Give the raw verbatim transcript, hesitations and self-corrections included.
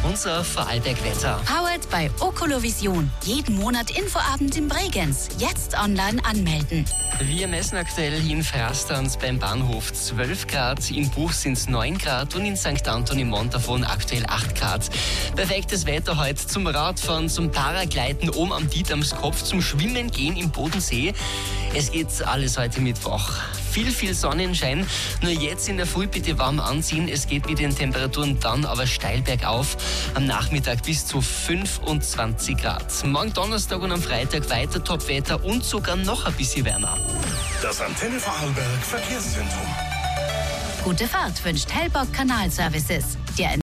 unser Vorarlberg-Wetter. Powered bei Okolovision. Jeden Monat Infoabend in Bregenz. Jetzt online anmelden. Wir messen aktuell in Frastanz beim Bahnhof zwölf Grad, in Buch sind es neun Grad und in Sankt Anton im Montafon aktuell acht Grad. Perfektes Wetter heute zum Radfahren, zum Paragleiten oben am Dietramskopf, zum Schwimmen gehen im Bodensee. Es geht alles heute Mittwoch. Viel, viel Sonnenschein. Nur jetzt in der Früh bitte warm anziehen. Es geht mit den Temperaturen dann aber steil bergauf. Am Nachmittag bis zu fünfundzwanzig Grad. Morgen Donnerstag und am Freitag weiter Topwetter und sogar noch ein bisschen wärmer. Das Antenne Vorarlberg Verkehrszentrum. Gute Fahrt wünscht Hellbock Kanalservices. Der